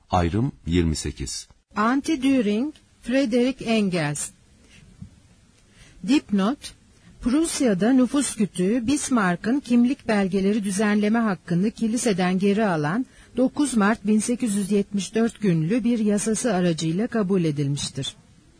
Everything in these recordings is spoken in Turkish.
Ayrım 28. Anti-Düring, Friedrich Engels. Dipnot: Prusya'da nüfus kütüğü Bismarck'ın kimlik belgeleri düzenleme hakkını kiliseden geri alan 9 Mart 1874 günlü bir yasası aracıyla kabul edilmiştir.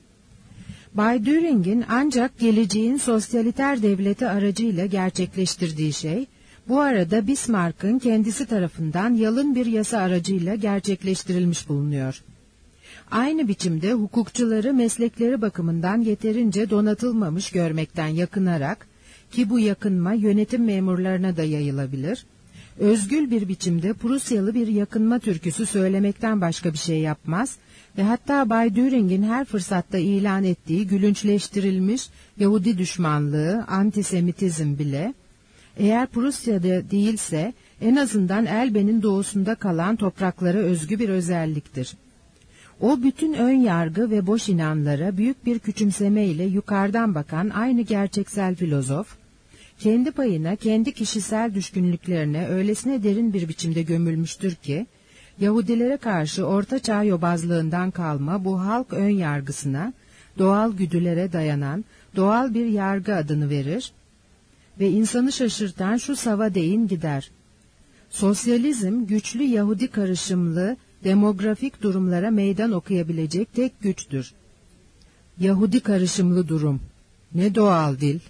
Bay Düring'in ancak geleceğin sosyaliter devleti aracıyla gerçekleştirdiği şey, bu arada Bismarck'ın kendisi tarafından yalın bir yasa aracıyla gerçekleştirilmiş bulunuyor. Aynı biçimde hukukçuları meslekleri bakımından yeterince donatılmamış görmekten yakınarak, ki bu yakınma yönetim memurlarına da yayılabilir, özgül bir biçimde Prusyalı bir yakınma türküsü söylemekten başka bir şey yapmaz ve hatta Bay Düring'in her fırsatta ilan ettiği gülünçleştirilmiş Yahudi düşmanlığı, antisemitizm bile, eğer Prusya'da değilse en azından Elbe'nin doğusunda kalan topraklara özgü bir özelliktir. O bütün ön yargı ve boş inanlara büyük bir küçümseme ile yukarıdan bakan aynı gerçeksel filozof, kendi payına, kendi kişisel düşkünlüklerine öylesine derin bir biçimde gömülmüştür ki, Yahudilere karşı Orta Çağ yobazlığından kalma bu halk ön yargısına, doğal güdülere dayanan doğal bir yargı adını verir ve insanı şaşırtan şu sava değin gider: sosyalizm güçlü Yahudi karışımlı demografik durumlara meydan okuyabilecek tek güçtür. Yahudi karışımlı durum. Ne doğal dil.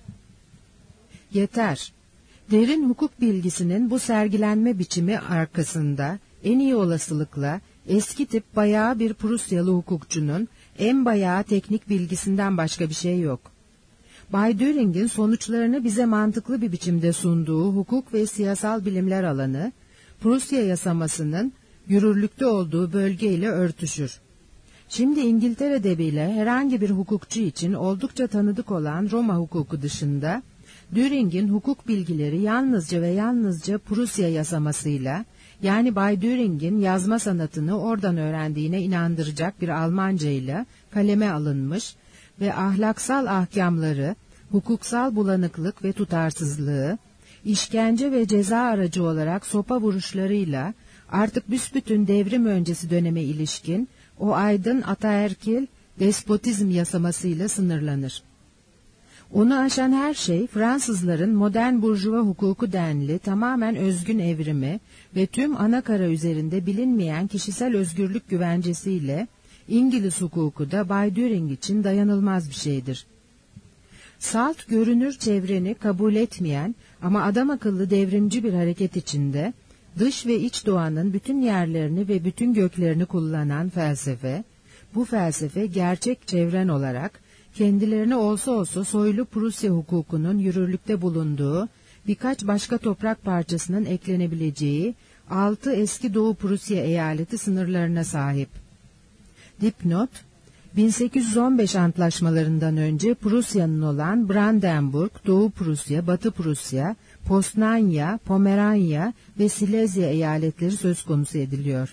Yeter. Derin hukuk bilgisinin bu sergilenme biçimi arkasında en iyi olasılıkla eski tip bayağı bir Prusyalı hukukçunun en bayağı teknik bilgisinden başka bir şey yok. Bay Düring'in sonuçlarını bize mantıklı bir biçimde sunduğu hukuk ve siyasal bilimler alanı, Prusya yasamasının yürürlükte olduğu bölgeyle örtüşür. Şimdi İngiltere'de bile herhangi bir hukukçu için oldukça tanıdık olan Roma hukuku dışında, Düring'in hukuk bilgileri yalnızca ve yalnızca Prusya yasamasıyla, yani Bay Düring'in yazma sanatını oradan öğrendiğine inandıracak bir Almanca ile kaleme alınmış ve ahlaksal ahkamları, hukuksal bulanıklık ve tutarsızlığı, işkence ve ceza aracı olarak sopa vuruşlarıyla artık büsbütün devrim öncesi döneme ilişkin o aydın ataerkil despotizm yasamasıyla sınırlanır. Onu aşan her şey Fransızların modern burjuva hukuku denli tamamen özgün evrimi ve tüm ana kara üzerinde bilinmeyen kişisel özgürlük güvencesiyle İngiliz hukuku da Bay Düring için dayanılmaz bir şeydir. Salt görünür çevreni kabul etmeyen ama adamakıllı devrimci bir hareket içinde dış ve iç doğanın bütün yerlerini ve bütün göklerini kullanan felsefe, bu felsefe gerçek çevren olarak kendilerine olsa olsa soylu Prusya hukukunun yürürlükte bulunduğu birkaç başka toprak parçasının eklenebileceği 6 eski Doğu Prusya eyaleti sınırlarına sahip. Dipnot: 1815 antlaşmalarından önce Prusya'nın olan Brandenburg, Doğu Prusya, Batı Prusya, Poznanya, Pomeranya ve Silezya eyaletleri söz konusu ediliyor.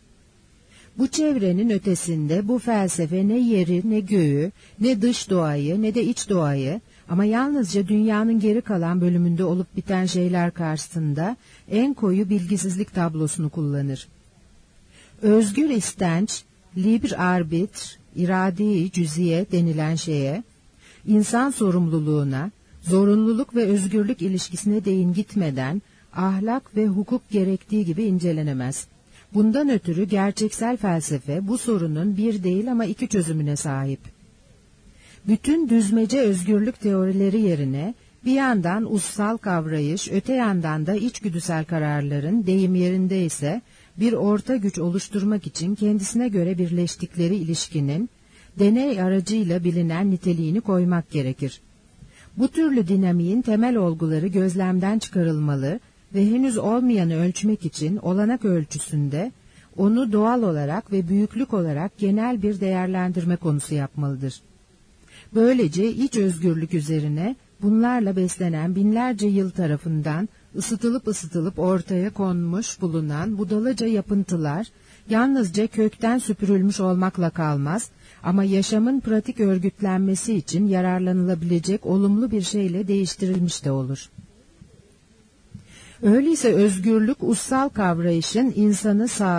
Bu çevrenin ötesinde bu felsefe ne yeri, ne göğü, ne dış doğayı, ne de iç doğayı ama yalnızca dünyanın geri kalan bölümünde olup biten şeyler karşısında en koyu bilgisizlik tablosunu kullanır. Özgür istenç, libre arbitre, irade-i cüziye denilen şeye, insan sorumluluğuna, zorunluluk ve özgürlük ilişkisine değin gitmeden ahlak ve hukuk gerektiği gibi incelenemez. Bundan ötürü gerçeksel felsefe bu sorunun bir değil ama iki çözümüne sahip. Bütün düzmece özgürlük teorileri yerine bir yandan ussal kavrayış, öte yandan da içgüdüsel kararların deyim yerinde ise bir orta güç oluşturmak için kendisine göre birleştikleri ilişkinin deney aracıyla bilinen niteliğini koymak gerekir. Bu türlü dinamiğin temel olguları gözlemden çıkarılmalı ve henüz olmayanı ölçmek için olanak ölçüsünde onu doğal olarak ve büyüklük olarak genel bir değerlendirme konusu yapmalıdır. Böylece iç özgürlük üzerine bunlarla beslenen binlerce yıl tarafından ısıtılıp ortaya konmuş bulunan budalaca yapıntılar yalnızca kökten süpürülmüş olmakla kalmaz ama yaşamın pratik örgütlenmesi için yararlanılabilecek olumlu bir şeyle değiştirilmiş de olur. Öyleyse özgürlük ussal kavrayışın insanı sağa,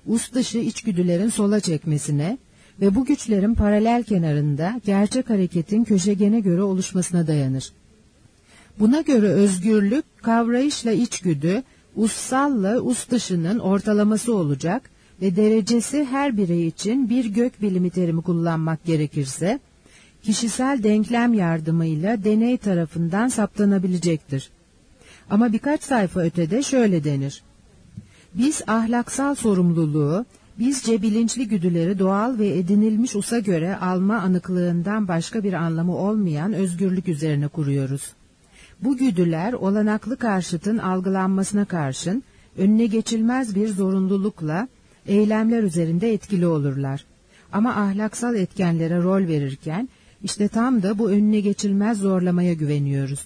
Ust dışı içgüdülerin sola çekmesine ve bu güçlerin paralel kenarında gerçek hareketin köşegene göre oluşmasına dayanır. Buna göre özgürlük, kavrayışla içgüdü, ussalla ust dışının ortalaması olacak ve derecesi her birey için bir gök bilimi terimi kullanmak gerekirse, kişisel denklem yardımıyla deney tarafından saptanabilecektir. Ama birkaç sayfa ötede şöyle denir: biz ahlaksal sorumluluğu, bizce bilinçli güdüleri doğal ve edinilmiş usa göre alma anıklığından başka bir anlamı olmayan özgürlük üzerine kuruyoruz. Bu güdüler olanaklı karşıtın algılanmasına karşın önüne geçilmez bir zorunlulukla eylemler üzerinde etkili olurlar. Ama ahlaksal etkenlere rol verirken işte tam da bu önüne geçilmez zorlamaya güveniyoruz.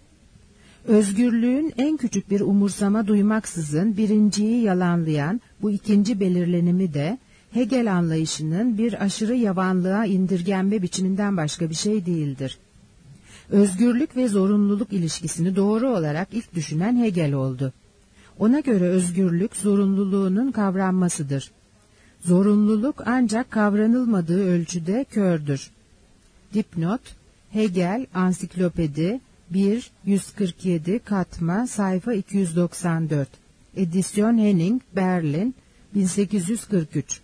Özgürlüğün en küçük bir umursama duymaksızın birinciyi yalanlayan bu ikinci belirlenimi de Hegel anlayışının bir aşırı yavanlığa indirgenme biçiminden başka bir şey değildir. Özgürlük ve zorunluluk ilişkisini doğru olarak ilk düşünen Hegel oldu. Ona göre özgürlük zorunluluğunun kavranmasıdır. Zorunluluk ancak kavranılmadığı ölçüde kördür. Dipnot: Hegel Ansiklopedi 1, 147 katma sayfa 294. Edisyon Henning, Berlin 1843.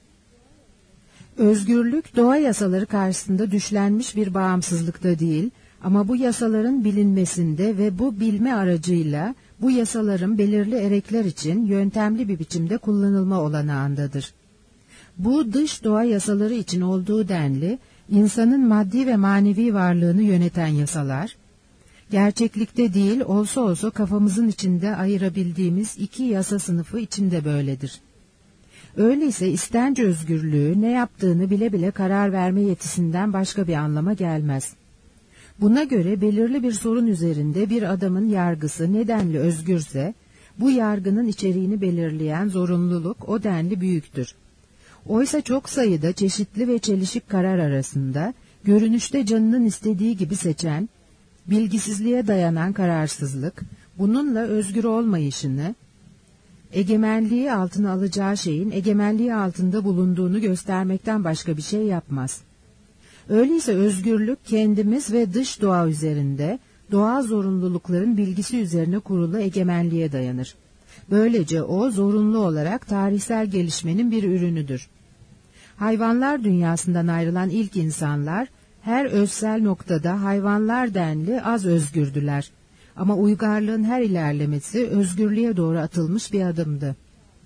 Özgürlük doğa yasaları karşısında düşlenmiş bir bağımsızlıkta değil, ama bu yasaların bilinmesinde ve bu bilme aracıyla bu yasaların belirli erekler için yöntemli bir biçimde kullanılma olanağındadır. Bu dış doğa yasaları için olduğu denli, insanın maddi ve manevi varlığını yöneten yasalar, gerçeklikte değil olsa olsa kafamızın içinde ayırabildiğimiz iki yasa sınıfı içinde böyledir. Öyleyse istenç özgürlüğü ne yaptığını bile bile karar verme yetisinden başka bir anlama gelmez. Buna göre belirli bir sorun üzerinde bir adamın yargısı nedenli özgürse, bu yargının içeriğini belirleyen zorunluluk o denli büyüktür. Oysa çok sayıda çeşitli ve çelişik karar arasında, görünüşte canının istediği gibi seçen, bilgisizliğe dayanan kararsızlık, bununla özgür olmayışını, egemenliği altına alacağı şeyin egemenliği altında bulunduğunu göstermekten başka bir şey yapmaz. Öyleyse özgürlük kendimiz ve dış doğa üzerinde, doğal zorunlulukların bilgisi üzerine kurulu egemenliğe dayanır. Böylece o zorunlu olarak tarihsel gelişmenin bir ürünüdür. Hayvanlar dünyasından ayrılan ilk insanlar, her özsel noktada hayvanlar denli az özgürdüler. Ama uygarlığın her ilerlemesi özgürlüğe doğru atılmış bir adımdı.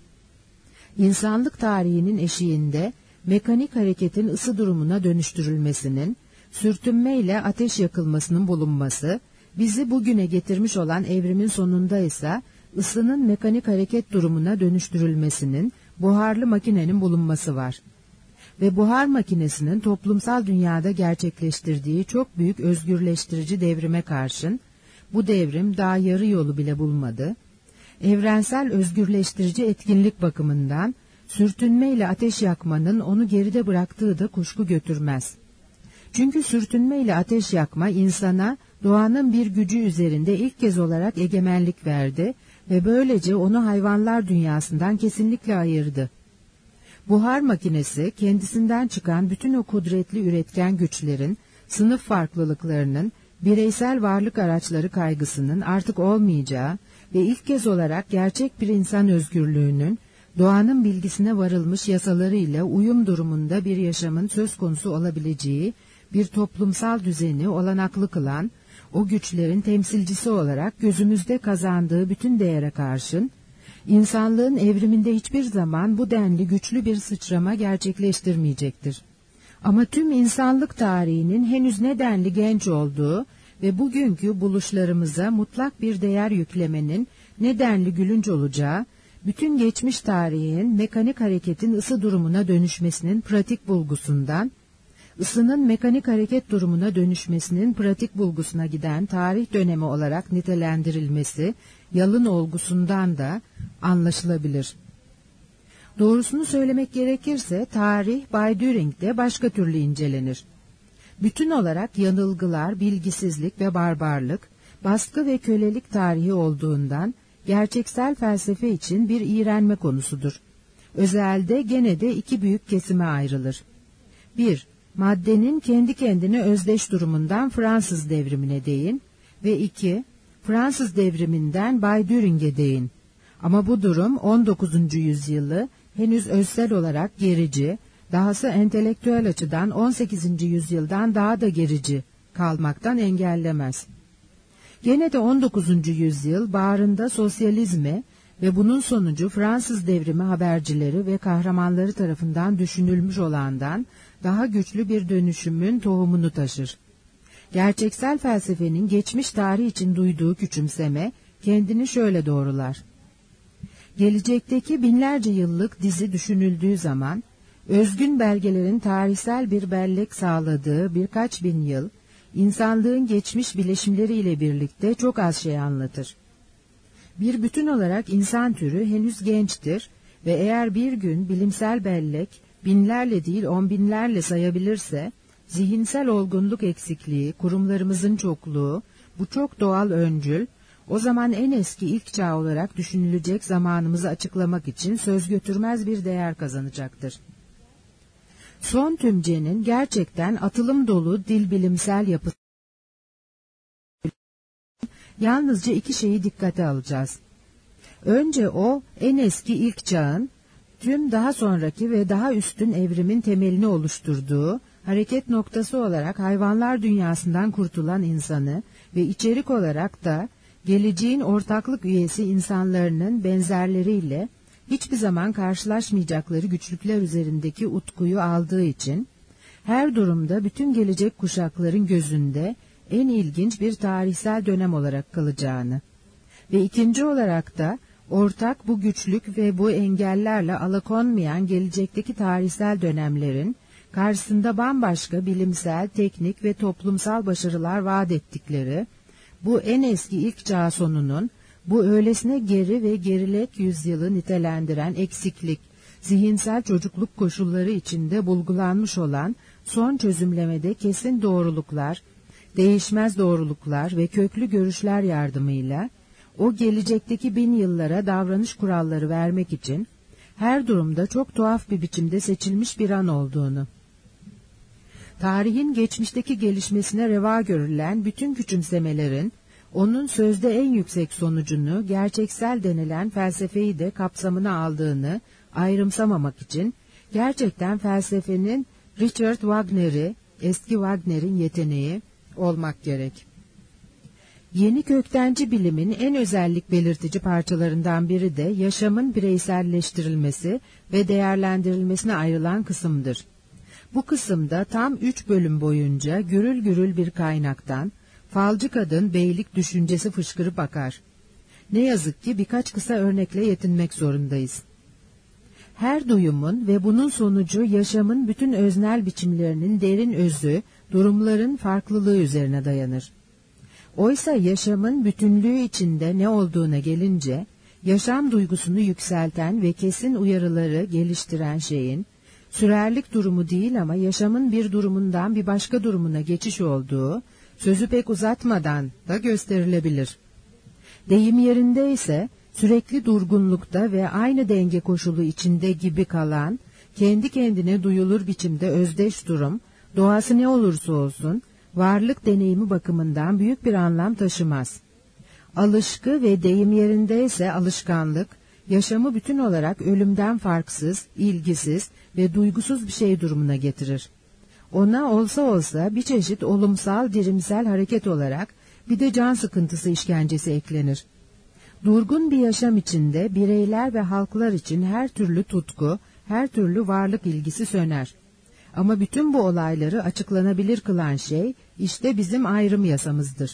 İnsanlık tarihinin eşiğinde, mekanik hareketin ısı durumuna dönüştürülmesinin, sürtünmeyle ateş yakılmasının bulunması, bizi bugüne getirmiş olan evrimin sonunda ise ısının mekanik hareket durumuna dönüştürülmesinin, buharlı makinenin bulunması var. Ve buhar makinesinin toplumsal dünyada gerçekleştirdiği çok büyük özgürleştirici devrime karşın, bu devrim daha yarı yolu bile bulmadı, evrensel özgürleştirici etkinlik bakımından, sürtünmeyle ateş yakmanın onu geride bıraktığı da kuşku götürmez. Çünkü sürtünmeyle ateş yakma insana doğanın bir gücü üzerinde ilk kez olarak egemenlik verdi ve böylece onu hayvanlar dünyasından kesinlikle ayırdı. Buhar makinesi kendisinden çıkan bütün o kudretli üretken güçlerin, sınıf farklılıklarının, bireysel varlık araçları kaygısının artık olmayacağı ve ilk kez olarak gerçek bir insan özgürlüğünün, doğanın bilgisine varılmış yasalarıyla uyum durumunda bir yaşamın söz konusu olabileceği bir toplumsal düzeni olanaklı kılan, o güçlerin temsilcisi olarak gözümüzde kazandığı bütün değere karşın, insanlığın evriminde hiçbir zaman bu denli güçlü bir sıçrama gerçekleştirmeyecektir. Ama tüm insanlık tarihinin henüz nedenli genç olduğu ve bugünkü buluşlarımıza mutlak bir değer yüklemenin nedenli gülünç olacağı, bütün geçmiş tarihin mekanik hareketin ısı durumuna dönüşmesinin pratik bulgusundan, ısının mekanik hareket durumuna dönüşmesinin pratik bulgusuna giden tarih dönemi olarak nitelendirilmesi, yalın olgusundan da anlaşılabilir. Doğrusunu söylemek gerekirse tarih Bay Düring'de başka türlü incelenir. Bütün olarak yanılgılar, bilgisizlik ve barbarlık, baskı ve kölelik tarihi olduğundan gerçeksel felsefe için bir iğrenme konusudur. özelde gene de iki büyük kesime ayrılır. 1. Maddenin kendi kendine özdeş durumundan Fransız devrimine değin ve 2. Fransız devriminden Bay Düring'e değin. Ama bu durum 19. yüzyılı henüz özsel olarak gerici, dahası entelektüel açıdan 18. yüzyıldan daha da gerici kalmaktan engellemez. Gene de 19. yüzyıl bağrında sosyalizmi ve bunun sonucu Fransız devrimi habercileri ve kahramanları tarafından düşünülmüş olandan daha güçlü bir dönüşümün tohumunu taşır. Gerçeksel felsefenin geçmiş tarih için duyduğu küçümseme kendini şöyle doğrular. Gelecekteki binlerce yıllık dizi düşünüldüğü zaman, özgün belgelerin tarihsel bir bellek sağladığı birkaç bin yıl, insanlığın geçmiş bileşimleriyle birlikte çok az şey anlatır. Bir bütün olarak insan türü henüz gençtir ve eğer bir gün bilimsel bellek binlerle değil 10 binlerle sayabilirse, zihinsel olgunluk eksikliği, kurumlarımızın çokluğu, bu çok doğal öncül, o zaman en eski ilk çağ olarak düşünülecek zamanımızı açıklamak için söz götürmez bir değer kazanacaktır. Son tümcenin gerçekten atılım dolu dil bilimsel yapısı. Yalnızca iki şeyi dikkate alacağız. Önce o en eski ilk çağın, tüm daha sonraki ve daha üstün evrimin temelini oluşturduğu, hareket noktası olarak hayvanlar dünyasından kurtulan insanı ve içerik olarak da geleceğin ortaklık üyesi insanların benzerleriyle hiçbir zaman karşılaşmayacakları güçlükler üzerindeki utkuyu aldığı için, her durumda bütün gelecek kuşakların gözünde en ilginç bir tarihsel dönem olarak kalacağını ve ikinci olarak da ortak bu güçlük ve bu engellerle alakonmayan gelecekteki tarihsel dönemlerin karşısında bambaşka bilimsel, teknik ve toplumsal başarılar vaat ettikleri, bu en eski ilk çağ sonunun, bu öylesine geri ve gerilek yüzyılı nitelendiren eksiklik, zihinsel çocukluk koşulları içinde bulgulanmış olan son çözümlemede kesin doğruluklar, değişmez doğruluklar ve köklü görüşler yardımıyla, o gelecekteki 1000 yıllara davranış kuralları vermek için, her durumda çok tuhaf bir biçimde seçilmiş bir an olduğunu, tarihin geçmişteki gelişmesine reva görülen bütün küçümsemelerin, onun sözde en yüksek sonucunu, gerçeksel denilen felsefeyi de kapsamına aldığını ayrımsamamak için, gerçekten felsefenin Richard Wagner'i, eski Wagner'in yeteneği olmak gerek. Yeni köktenci bilimin en özellik belirtici parçalarından biri de yaşamın bireyselleştirilmesi ve değerlendirilmesine ayrılan kısımdır. Bu kısımda tam 3 bölüm boyunca gürül gürül bir kaynaktan, falcı kadın beylik düşüncesi fışkırıp akar. Ne yazık ki birkaç kısa örnekle yetinmek zorundayız. Her duyumun ve bunun sonucu yaşamın bütün öznel biçimlerinin derin özü, durumların farklılığı üzerine dayanır. Oysa yaşamın bütünlüğü içinde ne olduğuna gelince, yaşam duygusunu yükselten ve kesin uyarıları geliştiren şeyin, sürerlik durumu değil ama yaşamın bir durumundan bir başka durumuna geçiş olduğu, sözü pek uzatmadan da gösterilebilir. Deyim yerinde ise, sürekli durgunlukta ve aynı denge koşulu içinde gibi kalan, kendi kendine duyulur biçimde özdeş durum, doğası ne olursa olsun, varlık deneyimi bakımından büyük bir anlam taşımaz. Alışkı ve deyim yerinde ise alışkanlık, yaşamı bütün olarak ölümden farksız, ilgisiz ve duygusuz bir şey durumuna getirir. Ona olsa olsa bir çeşit olumsal, dirimsel hareket olarak bir de can sıkıntısı işkencesi eklenir. Durgun bir yaşam içinde bireyler ve halklar için her türlü tutku, her türlü varlık ilgisi söner. Ama bütün bu olayları açıklanabilir kılan şey, işte bizim ayrım yasamızdır.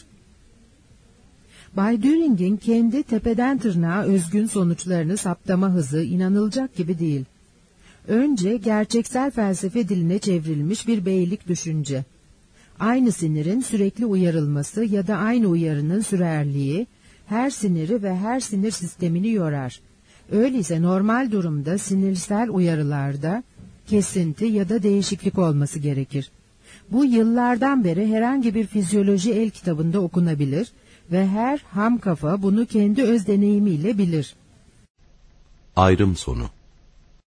Bay Düring'in kendi tepeden tırnağa özgün sonuçlarını saptama hızı inanılacak gibi değil. Önce gerçeksel felsefe diline çevrilmiş bir beylik düşünce. Aynı sinirin sürekli uyarılması ya da aynı uyarının sürerliği, her siniri ve her sinir sistemini yorar. Öyleyse normal durumda sinirsel uyarılarda kesinti ya da değişiklik olması gerekir. Bu yıllardan beri herhangi bir fizyoloji el kitabında okunabilir ve her ham kafa bunu kendi öz deneyimiyle bilir. Ayrım sonu.